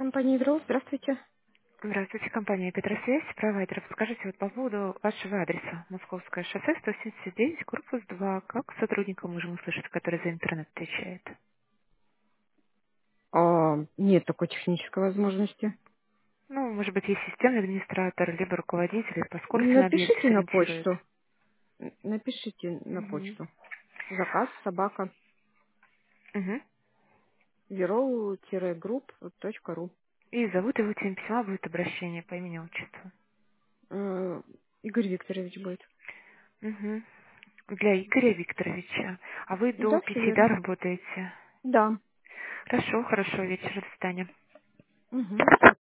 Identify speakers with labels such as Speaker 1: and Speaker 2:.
Speaker 1: Компания Дров, здравствуйте.
Speaker 2: Здравствуйте, компания Петросвязь, провайдер. Скажите, вот по поводу вашего адреса. Московское шоссе, 179, корпус 2. Как сотрудника можем услышать, который за интернет отвечает?
Speaker 1: Нет такой технической возможности.
Speaker 2: Ну, может быть, есть системный администратор, либо руководитель, по скорости на объекте
Speaker 1: Напишите на
Speaker 2: сориентирует.
Speaker 1: почту. Напишите на
Speaker 2: Угу.
Speaker 1: почту. Заказ собака
Speaker 2: Угу.
Speaker 1: zero-group.ru.
Speaker 2: И зовут его, тем письма будет обращение по имени отчеству.
Speaker 1: Игорь Викторович будет.
Speaker 2: Угу. Для Игоря Викторовича. А вы до
Speaker 1: Да, все
Speaker 2: 5, да,
Speaker 1: верно.
Speaker 2: работаете?
Speaker 1: Да.
Speaker 2: Хорошо, хорошо, вечера, до свидания.
Speaker 1: Угу.